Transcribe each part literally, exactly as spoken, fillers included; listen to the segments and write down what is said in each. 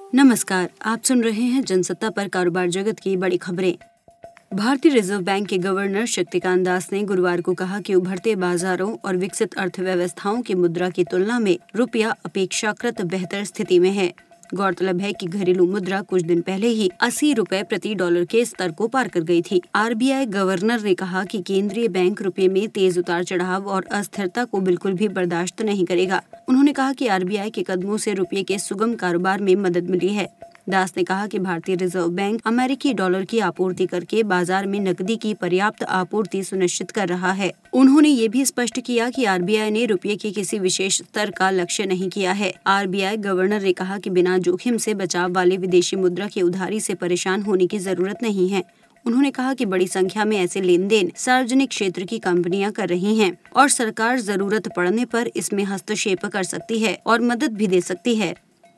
नमस्कार, आप सुन रहे हैं जनसत्ता पर कारोबार जगत की बड़ी खबरें। भारतीय रिजर्व बैंक के गवर्नर शक्तिकांत दास ने गुरुवार को कहा कि उभरते बाजारों और विकसित अर्थव्यवस्थाओं की मुद्रा की तुलना में रुपया अपेक्षाकृत बेहतर स्थिति में है। गौरतलब है कि घरेलू मुद्रा कुछ दिन पहले ही अस्सी रुपए प्रति डॉलर के स्तर को पार कर गई थी। आरबीआई गवर्नर ने कहा कि केंद्रीय बैंक रुपये में तेज उतार चढ़ाव और अस्थिरता को बिल्कुल भी बर्दाश्त नहीं करेगा। उन्होंने कहा कि आरबीआई के कदमों से रुपये के सुगम कारोबार में मदद मिली है। दास ने कहा कि भारतीय रिजर्व बैंक अमेरिकी डॉलर की आपूर्ति करके बाजार में नकदी की पर्याप्त आपूर्ति सुनिश्चित कर रहा है। उन्होंने ये भी स्पष्ट किया कि आरबीआई ने रुपये के किसी विशेष स्तर का लक्ष्य नहीं किया है। आरबीआई गवर्नर ने कहा कि बिना जोखिम से बचाव वाले विदेशी मुद्रा की उधारी से परेशान होने की जरूरत नहीं है। उन्होंने कहा कि बड़ी संख्या में ऐसे लेन देन सार्वजनिक क्षेत्र की कंपनियां कर रही हैं और सरकार जरूरत पड़ने पर इसमें हस्तक्षेप कर सकती है और मदद भी दे सकती है।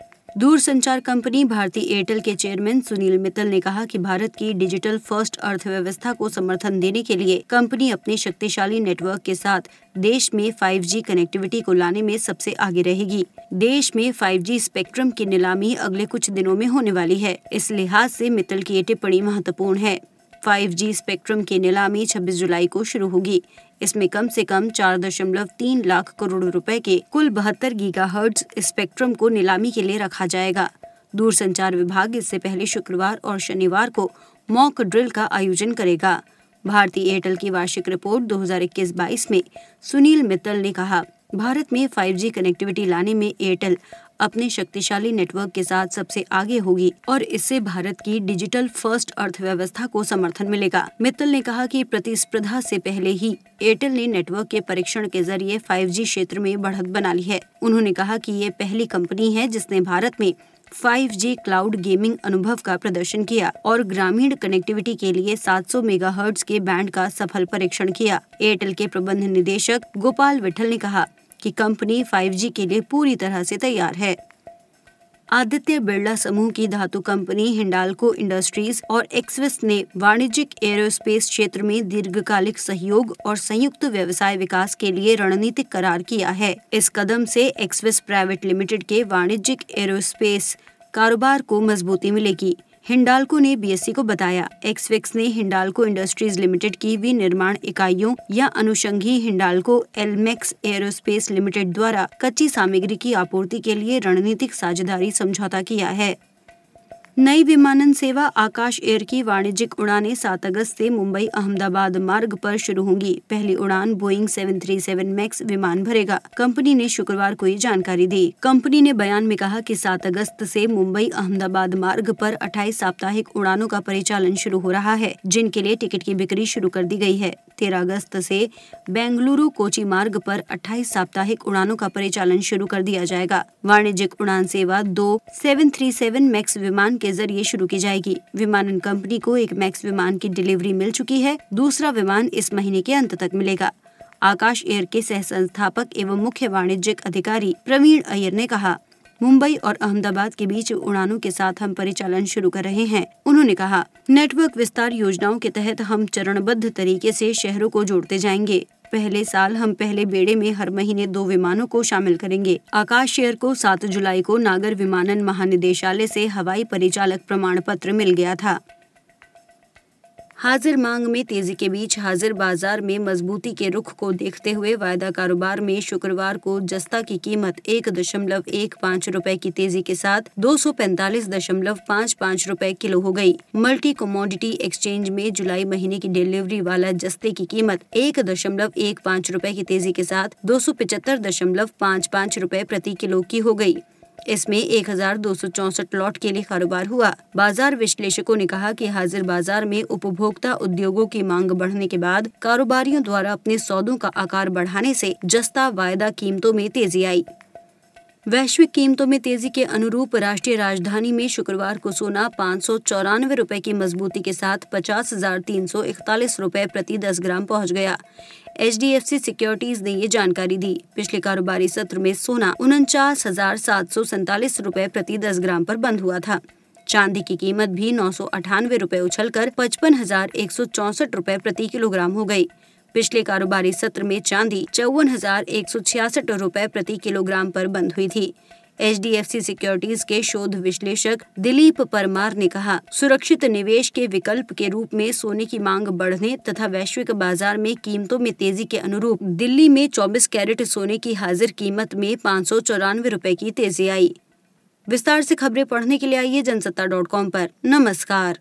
दूरसंचार कंपनी भारती एयरटेल के चेयरमैन सुनील मित्तल ने कहा कि भारत की डिजिटल फर्स्ट अर्थव्यवस्था को समर्थन देने के लिए कंपनी अपने शक्तिशाली नेटवर्क के साथ देश में फाइव जी कनेक्टिविटी को लाने में सबसे आगे रहेगी। देश में फाइव जी स्पेक्ट्रम की नीलामी अगले कुछ दिनों में होने वाली है। इस लिहाज से मित्तल की ये टिप्पणी महत्वपूर्ण है। फाइव जी स्पेक्ट्रम की नीलामी छब्बीस जुलाई को शुरू होगी। इसमें कम से कम चार दशमलव तीन लाख करोड़ रुपए के कुल बहत्तर गीगाहर्ट्ज स्पेक्ट्रम को नीलामी के लिए रखा जाएगा। दूरसंचार विभाग इससे पहले शुक्रवार और शनिवार को मॉक ड्रिल का आयोजन करेगा। भारतीय एयरटेल की वार्षिक रिपोर्ट दो हज़ार इक्कीस बाईस में सुनील मित्तल ने कहा, भारत में फाइव जी कनेक्टिविटी लाने में एयरटेल अपने शक्तिशाली नेटवर्क के साथ सबसे आगे होगी और इससे भारत की डिजिटल फर्स्ट अर्थव्यवस्था को समर्थन मिलेगा। मित्तल ने कहा कि प्रतिस्पर्धा से पहले ही एयरटेल ने नेटवर्क के परीक्षण के जरिए फाइव जी क्षेत्र में बढ़त बना ली है। उन्होंने कहा कि ये पहली कंपनी है जिसने भारत में फाइव जी क्लाउड गेमिंग अनुभव का प्रदर्शन किया और ग्रामीण कनेक्टिविटी के लिए सात सौ मेगाहर्ट्ज के बैंड का सफल परीक्षण किया। एयरटेल के प्रबंध निदेशक गोपाल विठल ने कहा कि कंपनी फाइव जी के लिए पूरी तरह से तैयार है। आदित्य बिरला समूह की धातु कंपनी हिंडाल्को इंडस्ट्रीज और एक्सविस ने वाणिज्यिक एरोस्पेस क्षेत्र में दीर्घकालिक सहयोग और संयुक्त व्यवसाय विकास के लिए रणनीतिक करार किया है। इस कदम से एक्सविस प्राइवेट लिमिटेड के वाणिज्यिक एरोस्पेस कारोबार को मजबूती मिलेगी। हिंडाल्को ने बीएससी को बताया, एक्सविस ने हिंडाल्को इंडस्ट्रीज लिमिटेड की विनिर्माण इकाइयों या अनुषंगी हिंडाल्को एलमेक्स एरोस्पेस लिमिटेड द्वारा कच्ची सामग्री की आपूर्ति के लिए रणनीतिक साझेदारी समझौता किया है। नई विमानन सेवा आकाश एयर की वाणिज्यिक उड़ानें सात अगस्त से मुंबई अहमदाबाद मार्ग पर शुरू होंगी। पहली उड़ान बोइंग सात सौ सैंतीस मैक्स विमान भरेगा। कंपनी ने शुक्रवार को ये जानकारी दी। कंपनी ने बयान में कहा कि सात अगस्त से मुंबई अहमदाबाद मार्ग पर अट्ठाईस साप्ताहिक उड़ानों का परिचालन शुरू हो रहा है, जिनके लिए टिकट की बिक्री शुरू कर दी गई है। तेरह अगस्त से बेंगलुरु कोची मार्ग पर अट्ठाईस साप्ताहिक उड़ानों का परिचालन शुरू कर दिया जाएगा। वाणिज्यिक उड़ान सेवा दो सात सौ सैंतीस मैक्स विमान के जरिए शुरू की जाएगी। विमानन कंपनी को एक मैक्स विमान की डिलीवरी मिल चुकी है। दूसरा विमान इस महीने के अंत तक मिलेगा। आकाश एयर के सह संस्थापक एवं मुख्य वाणिज्यिक अधिकारी प्रवीण अय्यर ने कहा, मुंबई और अहमदाबाद के बीच उड़ानों के साथ हम परिचालन शुरू कर रहे हैं। उन्होंने कहा, नेटवर्क विस्तार योजनाओं के तहत हम चरणबद्ध तरीके से शहरों को जोड़ते जाएंगे। पहले साल हम पहले बेड़े में हर महीने दो विमानों को शामिल करेंगे। आकाश एयर को सात जुलाई को नागर विमानन महानिदेशालय से हवाई परिचालक प्रमाण पत्र मिल गया था। हाजिर मांग में तेजी के बीच हाजिर बाजार में मजबूती के रुख को देखते हुए वायदा कारोबार में शुक्रवार को जस्ता की कीमत एक दशमलव एक पाँच रुपए की तेजी के साथ दो सौ पैंतालीस दशमलव पाँच पाँच रुपए किलो हो गई। मल्टी कमोडिटी एक्सचेंज में जुलाई महीने की डिलीवरी वाला जस्ते की कीमत एक दशमलव एक पाँच रुपए की तेजी के साथ दो सौ पिचहत्तर दशमलव पाँच पाँच रुपए प्रति किलो की हो गई। इसमें एक हजार दो सौ चौसठ लॉट के लिए कारोबार हुआ। बाजार विश्लेषकों ने कहा कि हाजिर बाजार में उपभोक्ता उद्योगों की मांग बढ़ने के बाद कारोबारियों द्वारा अपने सौदों का आकार बढ़ाने से जस्ता वायदा कीमतों में तेजी आई। वैश्विक कीमतों में तेजी के अनुरूप राष्ट्रीय राजधानी में शुक्रवार को सोना पाँच सौ चौरानवे रुपए की मजबूती के साथ पचास हजार तीन सौ इकतालीस रुपए प्रति दस ग्राम पहुंच गया। H D F C securities ने ये जानकारी दी। पिछले कारोबारी सत्र में सोना उनचास हजार सात सौ सैंतालीस रुपए प्रति दस ग्राम पर बंद हुआ था। चांदी की कीमत भी नौ सौ अठानवे रुपए उछलकर पचपन हजार एक सौ चौसठ रुपए प्रति किलोग्राम हो गई। पिछले कारोबारी सत्र में चांदी चौवन हजार एक सौ छियासठ रुपए प्रति किलोग्राम पर बंद हुई थी। H D F C securities के शोध विश्लेषक दिलीप परमार ने कहा, सुरक्षित निवेश के विकल्प के रूप में सोने की मांग बढ़ने तथा वैश्विक बाजार में कीमतों में तेजी के अनुरूप दिल्ली में चौबीस कैरेट सोने की हाजिर कीमत में पाँच सौ चौरानवे रुपए की तेजी आई। विस्तार से खबरें पढ़ने के लिए आइए जनसत्ता डॉट कॉम पर। नमस्कार।